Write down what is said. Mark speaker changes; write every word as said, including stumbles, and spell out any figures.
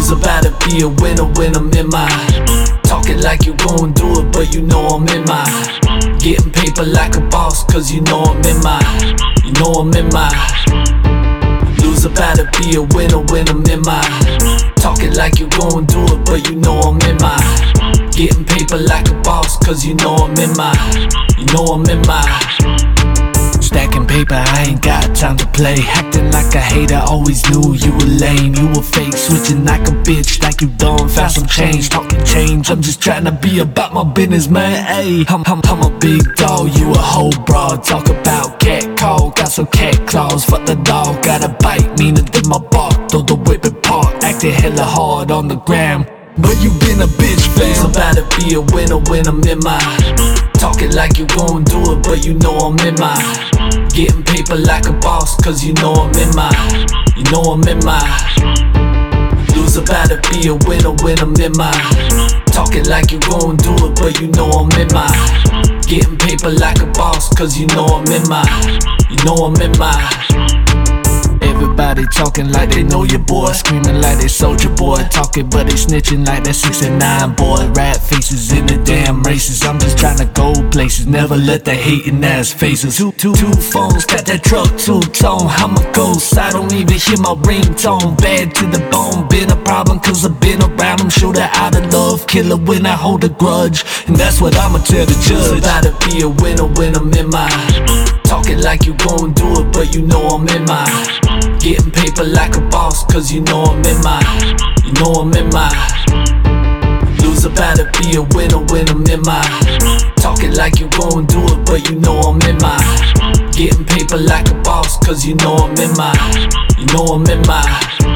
Speaker 1: Loser better be a winner when I'm in mine. Talking like you gon' do it, but you know I'm in mine. Getting paper like a boss, cause you know I'm in mine. You know I'm in mine. Loser better be a winner when I'm in mine. Talking like you gon' do it, but you know I'm in mine. Getting paper like a boss, cause you know I'm in mine. You know I'm in mine. Stacking paper, I ain't got time to play. Acting like a hater, always knew you were lame. You were fake, switching like a bitch, like you done found some change. Talking change, I'm just trying to be about my business, man. Ayy, I'm, I'm, I'm a big dog, you a whole broad. Talk about cat call, got some cat claws. Fuck the dog, got a bite, meaner than my bark. Throw the whip apart, acting hella hard on the gram. But you been a bitch, fam. So about to be a winner when I'm in mine. Talking like you gon' do it, but you know I'm in mine. Getting paper like a boss, cause you know I'm in mine. You know I'm in mine. Loser better be a winner when I'm in mine. Talking like you gon' do it, but you know I'm in mine. Getting paper like a boss, cause you know I'm in mine. You know I'm in mine. Everybody talking like they know your boy, screaming like they soldier boy, talking but they snitching like that sixty-nine boy. Rat faces in the damn races, I'm just trying to go places, never let the hating ass faces. Two, two, two phones, got that truck two-tone, I'm a ghost, I don't even hear my ringtone. Bad to the bone, been a problem cause I've been around them. Show that out of love, killer when I hold a grudge, and that's what I'ma tell the judge. About to be a winner when I'm in mine. Talking like you gon' do it, but you know I'm in mine. Getting paper like a boss, cause you know I'm in mine. You know I'm in mine. Loser better be a winner when I'm in mine. Talking like you gon' do it, but you know I'm in mine. Getting paper like a boss, cause you know I'm in mine. You know I'm in mine.